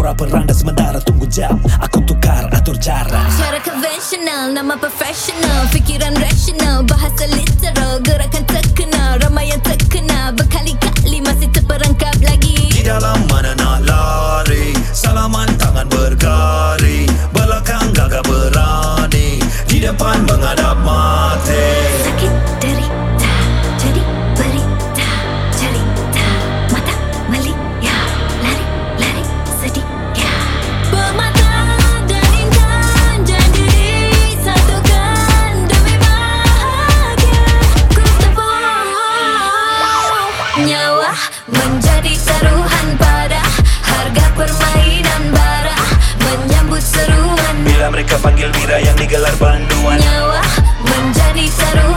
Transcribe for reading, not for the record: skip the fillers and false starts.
pura-pura beranda sementara tunggu jam. Aku tukar atur jarak. Cara konvensional, nama profesional, fikiran rasional, bahasa literal, gerakan terkenal, ramai yang terkenal, berkali-kali masih terperangkap lagi. Di dalam mana nak lari, salaman tangan bergari, belakang gagah berani, di depan menghadap mati. Sakit derita, jadi berita, cerita, mata melihat, lari-lari sedih ya. Bermata dan intan, janji disatukan demi bahagia. Ku tepuk nyawa menjadi taruhan pada harga permainan bara, menyambut seruan. Bila mereka panggil Mira yang digelar banduan, Nyawa menjadi taruhan